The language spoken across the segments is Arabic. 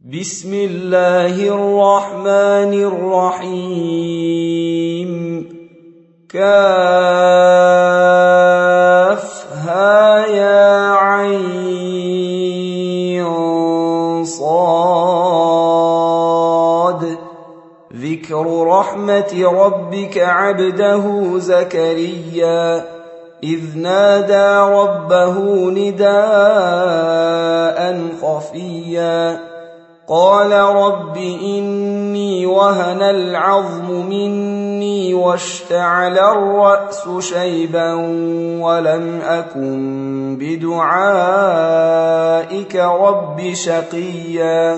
بسم الله الرحمن الرحيم كافها يا عين صاد ذكر رحمة ربك عبده زكريا إذ نادى ربه نداء خفيا قال رب إني وهن العظم مني واشتعل الرأس شيبا ولم أكن بدعائك رب شقيا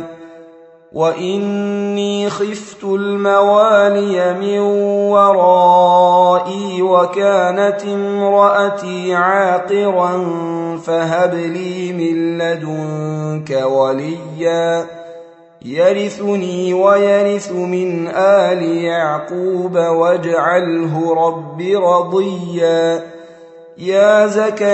وإني خفت الموالي من ورائي وكانت امرأتي عاقرا فهب لي من لدنك وليا يرثني ويرث من آل يعقوب واجعله رب رضيا يا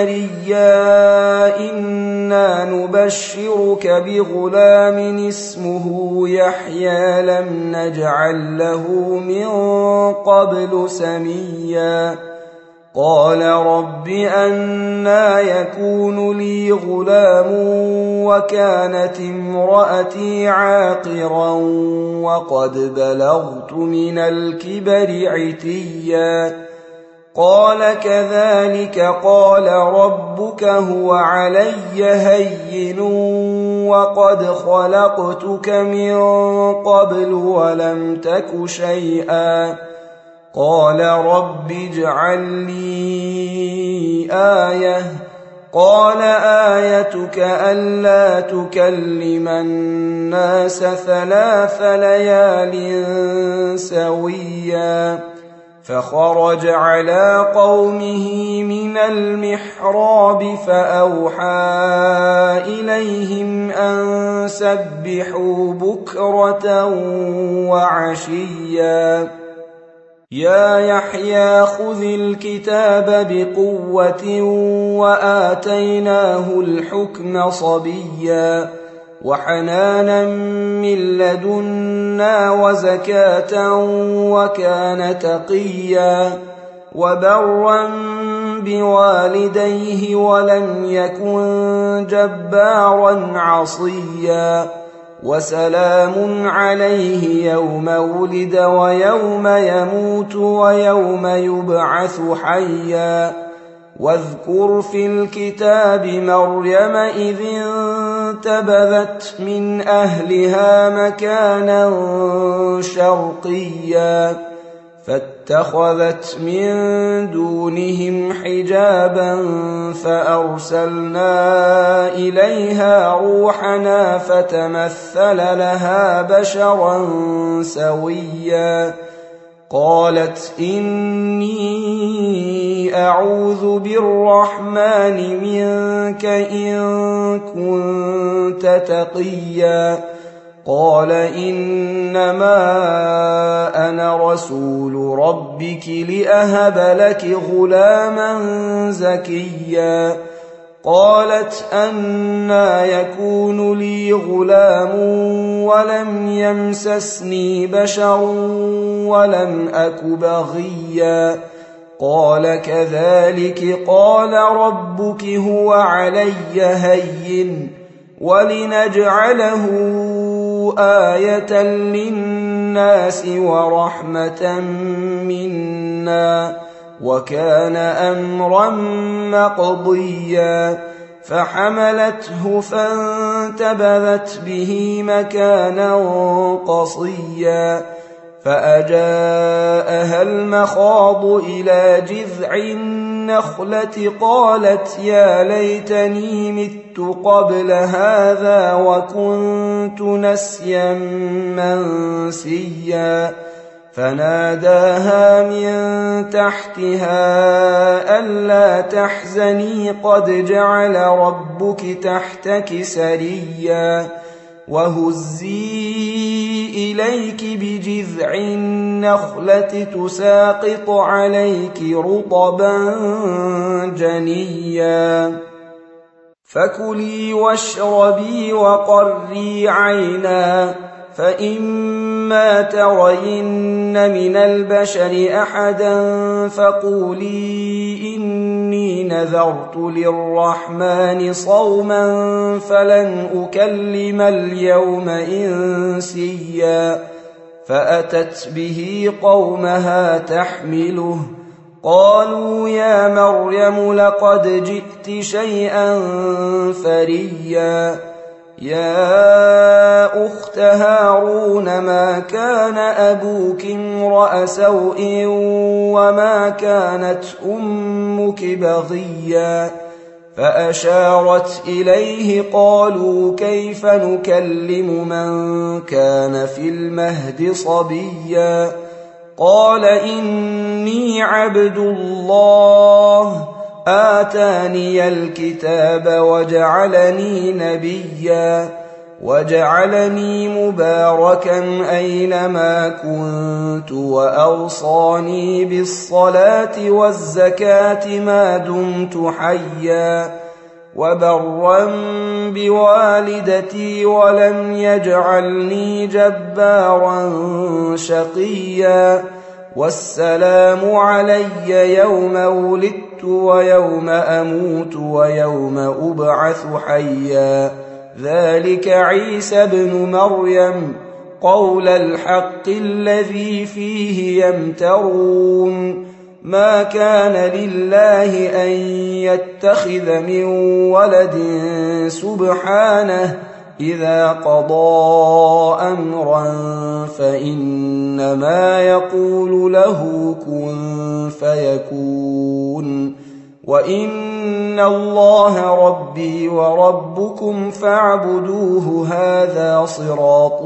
زكريا إنا نبشرك بغلام اسمه يحيى لم نجعل له من قبل سميا قال رب أنى يكون لي غلام وكانت امرأتي عاقرا وقد بلغت من الكبر عتيا قال كذلك قال ربك هو علي هين وقد خلقتك من قبل ولم تك شيئا قال رب اجعل لي آية قال آيتك ألا تكلم الناس 3 ليال سويا فخرج على قومه من المحراب فأوحى إليهم أن سبحوا بكرة وعشيا يا يحيى خذ الكتاب بقوة وآتيناه الحكم صبيا وحنانا من لدنا وزكاة وكان تقيا وبرا بوالديه ولم يكن جبارا عصيا وسلام عليه يوم ولد ويوم يموت ويوم يبعث حيا واذكر في الكتاب مريم إذ انتبذت من أهلها مكانا شرقيا فاتخذت من دونهم حجابا فأرسلنا إليها روحنا فتمثل لها بشرا سويا قالت إني أعوذ بالرحمن منك إن كنت تقيا قال إنما أنا رسول ربك لأهب لك غلاما زكيا قالت أنى يكون لي غلام ولم يمسسني بشر ولم أك بغيا قال كذلك قال ربك هو علي هين ولنجعله آية للناس ورحمة منا وكان أمرا مقضيا فحملته فانتبذت به مكانا قصيا فأجاءها المخاض إلى جذع النخلة قالت يا ليتني مت قبل هذا وكنت نسيا منسيا فناداها من تحتها ألا تحزني قد جعل ربك تحتك سريا وهزي إليك بجذع النخلة تساقط عليك رطبا جنيا فكلي واشربي وقري عينا، فإما ترين من البشر أحدا فقولي إني نذرت للرحمن صوما فلن أكلم اليوم إنسيا. فأتت به قومها تحمله، قالوا يا مريم لقد جئت شيئا فريا. يا أخت هارون ما كان أبوك امرأ سوء وما كانت أمك بغيا. فأشارت إليه، قالوا كيف نكلم من كان في المهد صبيا. قال إني عبد الله آتاني الكتاب وجعلني نبيا وجعلني مباركا أينما كنت وأوصاني بالصلاة والزكاة ما دمت حيا وبرا بوالدتي ولم يجعلني جبارا شقيا. والسلام علي يوم ولدت ويوم أموت ويوم أبعث حيا. ذلك عيسى ابن مريم قول الحق الذي فيه يمترون. ما كان لله أن يتخذ من ولد سبحانه، إذا قضى أمرا فإنما يقول له كن فيكون. وإن الله ربي وربكم فاعبدوه، هذا صراط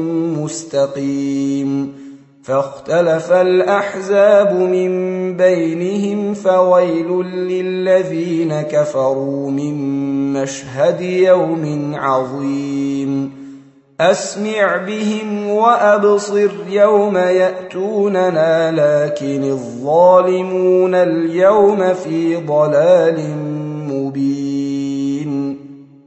مستقيم. فاختلف الأحزاب من بينهم، فويل للذين كفروا من مشهد يوم عظيم. أسمع بهم وأبصر يوم يأتوننا، لكن الظالمون اليوم في ضلال مبين.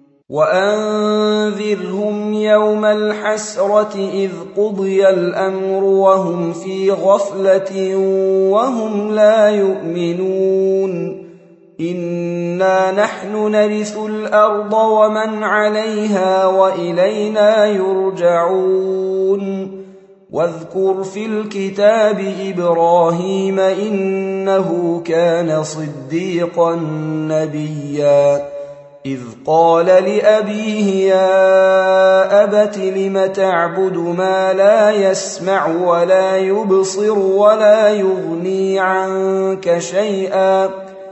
وأنذرهم يوم الحسرة إذ قضي الأمر وهم في غفلة وهم لا يؤمنون. إنا نحن نرث الأرض ومن عليها وإلينا يرجعون. واذكر في الكتاب إبراهيم إنه كان صديقا نبيا، إذ قال لأبيه يا أبت لم تعبد ما لا يسمع ولا يبصر ولا يغني عنك شيئا.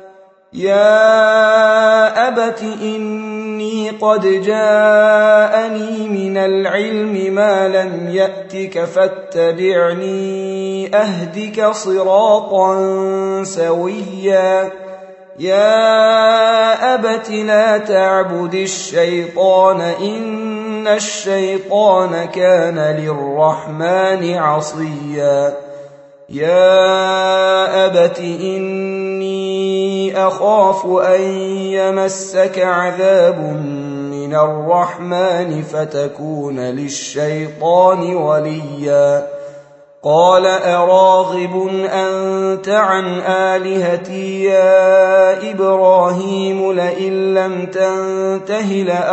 يا أبت إني قد جاءني من العلم ما لم يأتك فاتبعني أهدك صراطا سويا. يا أبت لا تعبد الشيطان إن الشيطان كان للرحمن عصيا. يا أبت إني أخاف أن يمسك عذاب من الرحمن فتكون للشيطان وليا. قال أراغب أنت عن آلهتي يا إبراهيم لئن لم تنته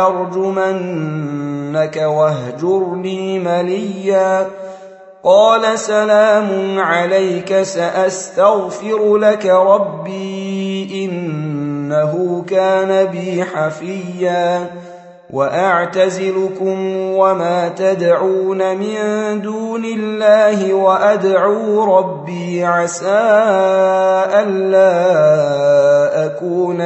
لأرجمنك واهجرني مليا. قال سلام عليك سأستغفر لك ربي إنه كان بي حفيا. وأعتزلكم وما تدعون من دون الله وأدعو ربي عسى ألا أكون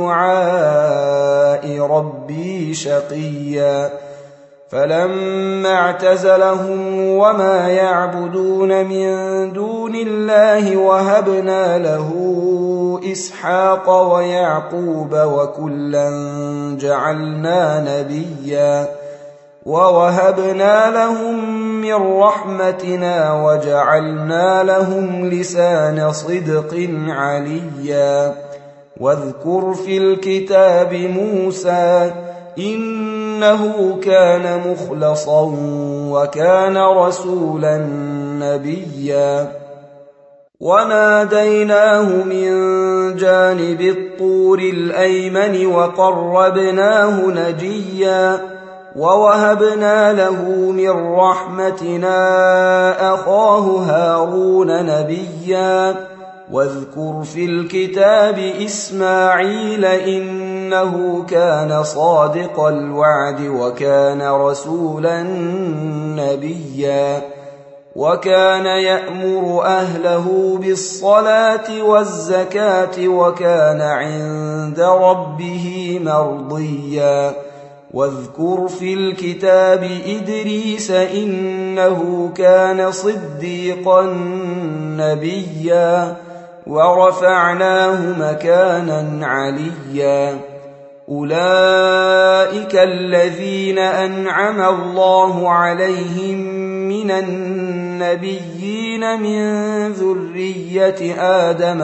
بدعاء ربي شقيا. فلما اعتزلهم وما يعبدون من دون الله وهبنا له إسحاق ويعقوب وكلا جعلنا نبيا ووهبنا لهم من رحمتنا وجعلنا لهم لسان صدق عليا. واذكر في الكتاب موسى إنه كان مخلصا وكان رسولا نبيا وناديناه من جانب الطور الأيمن وقربناه نجيا ووهبنا له من رحمتنا أخاه هارون نبيا واذكر في الكتاب إسماعيل إنه كان صادق الوعد وكان رسولا نبيا وكان يأمر أهله بالصلاة والزكاة وكان عند ربه مرضيا واذكر في الكتاب إدريس إنه كان صديقا نبيا ورفعناه مكانا عليا أولئك الذين أنعم الله عليهم من النبيين من ذرية آدم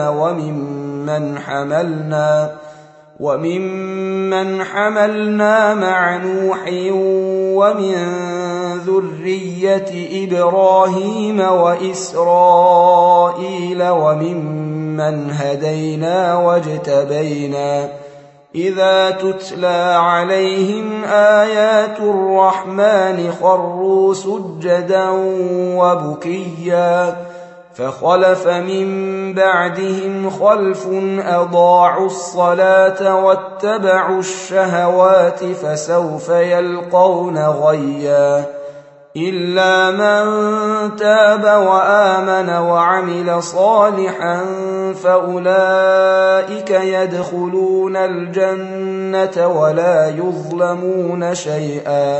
وممن حملنا مع نوح ومن ذرية إبراهيم وإسرائيل وممن هدينا واجتبينا إذا تتلى عليهم آيات الرحمن خروا سجدا وبكيا فخلف من بعدهم خلف أضاعوا الصلاة واتبعوا الشهوات فسوف يلقون غيا إلا من تاب وآمن وعمل صالحا فأولئك يدخلون الجنة ولا يظلمون شيئا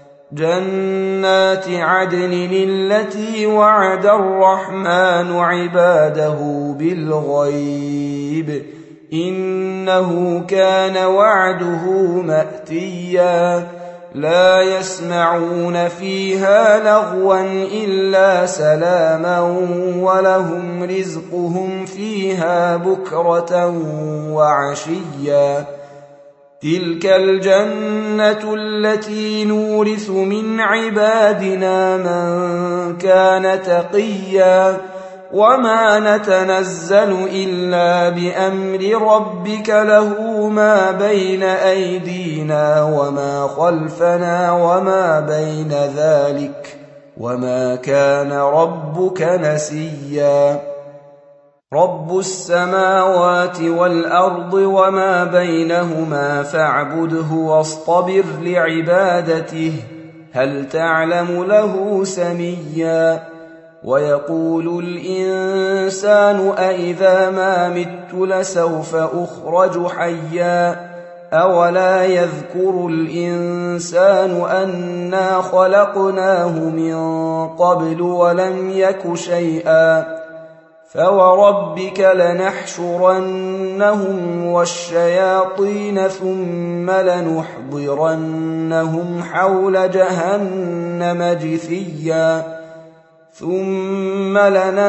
جنات عدن التي وعد الرحمن عباده بالغيب إنه كان وعده مأتيا لا يسمعون فيها لغوا إلا سلاما ولهم رزقهم فيها بكرة وعشيا تلك الجنة التي نورث من عبادنا من كان تقيا وما نتنزل إلا بأمر ربك له ما بين أيدينا وما خلفنا وما بين ذلك وما كان ربك نسيا رب السماوات والأرض وما بينهما فاعبده واصطبر لعبادته هل تعلم له سميا ويقول الإنسان أإذا ما مت لسوف أخرج حيا أولا يذكر الإنسان أنا خلقناه من قبل ولم يك شيئا فوربك لنحشرنهم والشياطين ثم لنحضرنهم حول جهنم جثيا ثم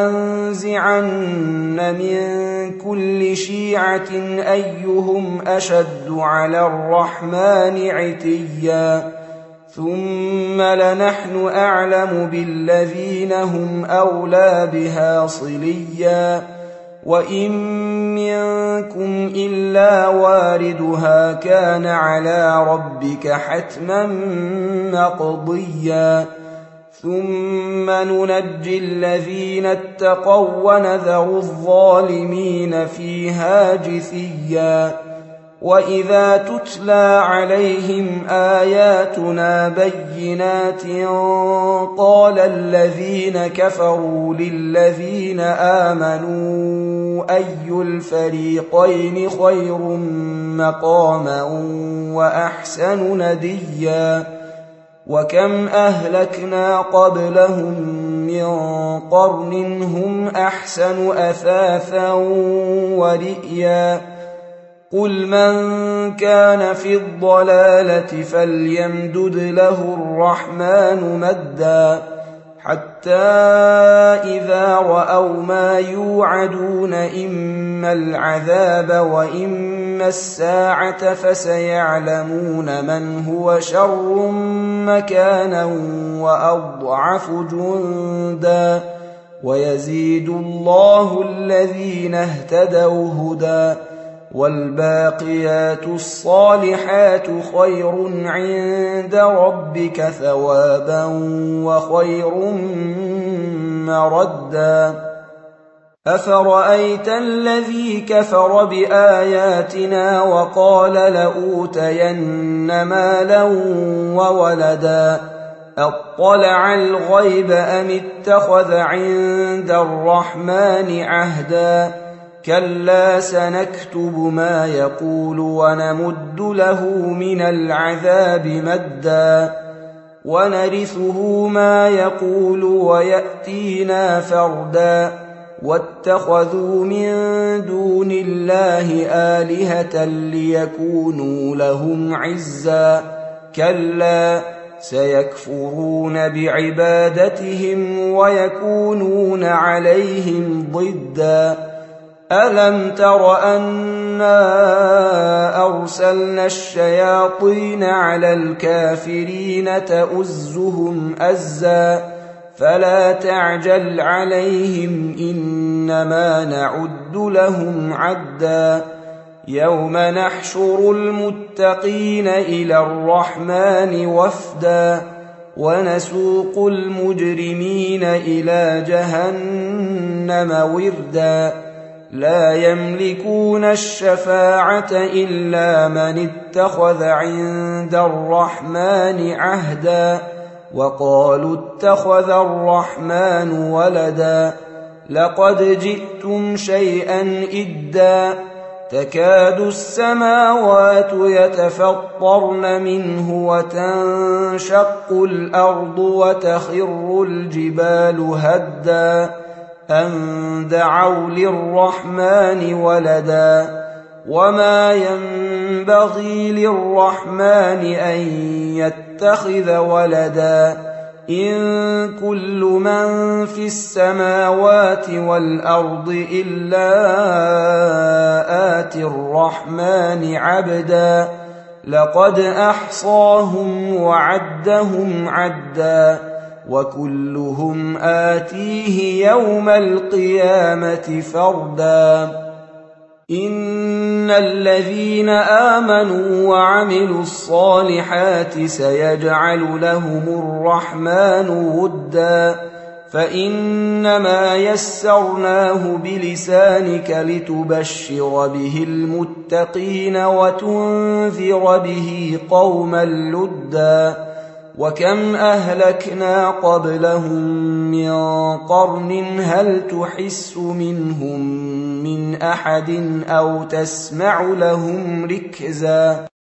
لننزعن من كل شيعة أيهم أشد على الرحمن عتيا ثم لنحن أعلم بالذين هم أولى بها صليا وإن منكم إلا واردها كان على ربك حتما مقضيا ثم ننجي الذين اتقوا ونذر الظالمين فيها جثيا وإذا تتلى عليهم آياتنا بينات قال الذين كفروا للذين آمنوا أي الفريقين خير مقاما وأحسن نديا وكم أهلكنا قبلهم من قرن هم أحسن أثاثا ورئيا قل من كان في الضلالة فليمدد له الرحمن مدا حتى إذا رأوا ما يوعدون إما العذاب وإما الساعة فسيعلمون من هو شر مكانا وأضعف جندا ويزيد الله الذين اهتدوا هدى والباقيات الصالحات خير عند ربك ثوابا وخير مردا أفرأيت الذي كفر بآياتنا وقال لأوتين مالا وولدا أطلع الغيب أم اتخذ عند الرحمن عهدا كلا سنكتب ما يقول ونمد له من العذاب مدا ونرثه ما يقول ويأتينا فردا واتخذوا من دون الله آلهة ليكونوا لهم عزا كلا سيكفرون بعبادتهم ويكونون عليهم ضدا ألم تر أنا أرسلنا الشياطين على الكافرين تؤزهم أزا فلا تعجل عليهم إنما نعد لهم عدا يوم نحشر المتقين إلى الرحمن وفدا ونسوق المجرمين إلى جهنم وردا لا يملكون الشفاعة إلا من اتخذ عند الرحمن عهدا وقالوا اتخذ الرحمن ولدا لقد جئتم شيئا إدا تكاد السماوات يتفطرن منه وتنشق الأرض وتخر الجبال هدا أن دعوا للرحمن ولدا وما ينبغي للرحمن أن يتخذ ولدا إن كل من في السماوات والأرض إلا آتي الرحمن عبدا لقد أحصاهم وعدهم عدا وكلهم آتيه يوم القيامة فردا إن الذين آمنوا وعملوا الصالحات سيجعل لهم الرحمن ودا فإنما يسرناه بلسانك لتبشر به المتقين وتنذر به قوما لدا وكم أهلكنا قبلهم من قرن هل تحس منهم من أحد أو تسمع لهم ركزا